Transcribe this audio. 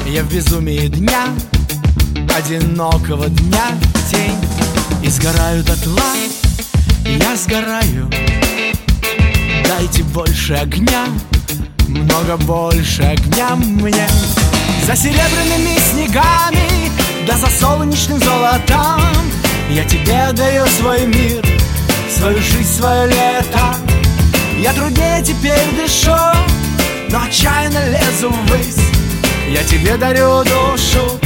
Я в безумии дня, одинокого дня тень. И сгораю дотла, я сгораю. Дайте больше огня, много больше огня мне. За серебряными снегами, да за солнечным золотом я тебе отдаю свой мир, свою жизнь, свое лето. Я труднее теперь дышу, но отчаянно лезу ввысь. Я тебе дарю душу,